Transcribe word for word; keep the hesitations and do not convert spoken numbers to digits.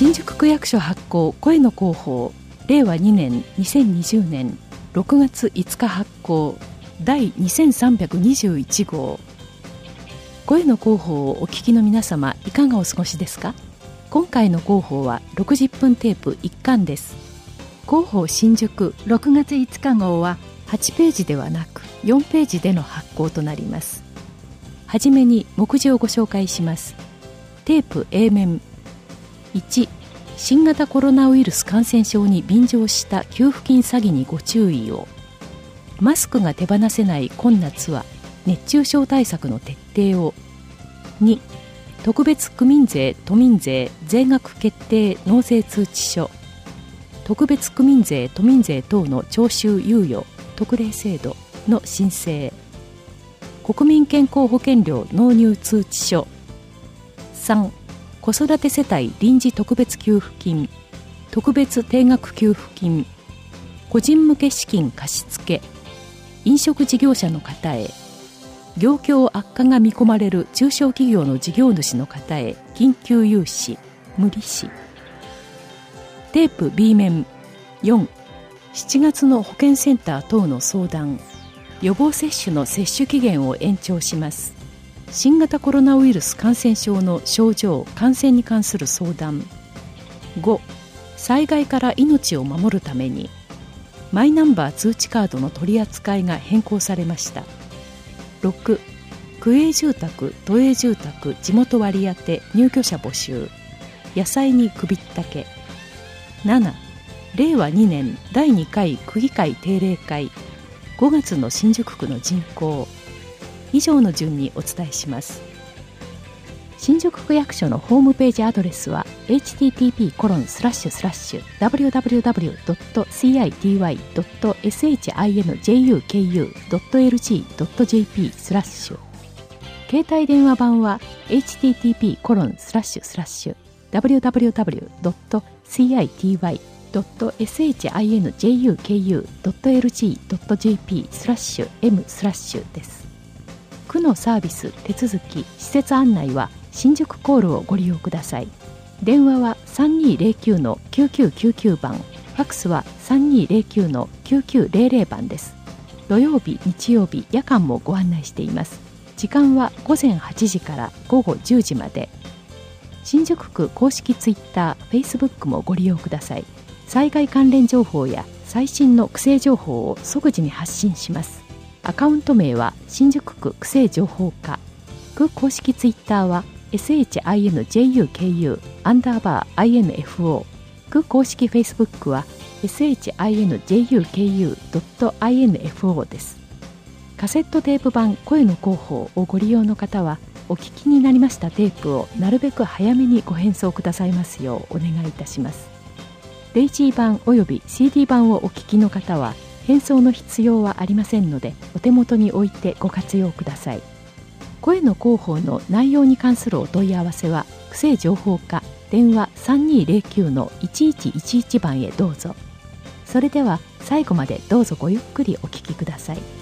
新宿区役所発行声の広報れいわにねんにせんにじゅうねんろくがついつか発行第にせんさんびゃくにじゅういち号。声の広報をお聞きの皆様、いかがお過ごしですか？今回の広報はろくじゅっぷんテープいっかんです。広報新宿ろくがついつか号ははちページではなくよんページでの発行となります。はじめに目次をご紹介します。テープ A 面いち、新型コロナウイルス感染症に便乗した給付金詐欺にご注意を。マスクが手放せない今夏は熱中症対策の徹底を。に、特別区民税・都民税税額決定納税通知書。特別区民税・都民税等の徴収猶予特例制度の申請。国民健康保険料納入通知書。さん、子育て世帯臨時特別給付金、特別定額給付金、個人向け資金貸付、飲食事業者の方へ、業況悪化が見込まれる中小企業の事業主の方へ緊急融資、無利子。テープ B 面よん、しちがつの保健センター等の相談、予防接種の接種期限を延長します。新型コロナウイルス感染症の症状・感染に関する相談。ご、災害から命を守るためにマイナンバー通知カードの取り扱いが変更されました。ろく、区営住宅・都営住宅地元割り当て入居者募集、野菜に首ったけ。なな、れいわにねんだいにかい区議会定例会、ごがつの新宿区の人口。以上の順にお伝えします。新宿区役所のホームページアドレスは エイチティーティーピーコロンスラッシュスラッシュダブリューダブリューダブリュードットシーアイティーワイドットエスエイチアイエヌジェイユーケーユードットエルジードットジェーピースラッシュ。携帯電話版は エイチティーティーピーコロンスラッシュスラッシュダブリューダブリューダブリュードットシーアイティーワイドットエスエイチアイエヌジェイユーケーユードットエルジードットジェーピースラッシュエムスラッシュです。区のサービス、手続き、施設案内は新宿コールをご利用ください。電話は さんにーぜろきゅうのきゅうきゅうきゅうきゅう 番、ファックスは さんにーぜろきゅうのきゅうきゅうゼロゼロ 番です。土曜日、日曜日、夜間もご案内しています。時間はごぜんはちじからごごじゅうじまで。新宿区公式ツイッター、フェイスブックもご利用ください。災害関連情報や最新の区政情報を即時に発信します。アカウント名は新宿区区政情報課。区公式ツイッターは エスエイチアイエヌジェイユーケーユー アンダーバー アイエヌエフオー。区公式フェイスブックは エスエイチアイエヌジェイユーケーユードットアイエヌエフオー です。カセットテープ版声の広報をご利用の方は、お聞きになりましたテープをなるべく早めにご返送くださいますようお願いいたします。デイジー版および シーディー 版をお聞きの方は返送の必要はありませんので、お手元に置いてご活用ください。声の広報の内容に関するお問い合わせは区政情報課電話 さんにーぜろきゅうのいちいちいちいち 番へどうぞ。それでは最後までどうぞごゆっくりお聞きください。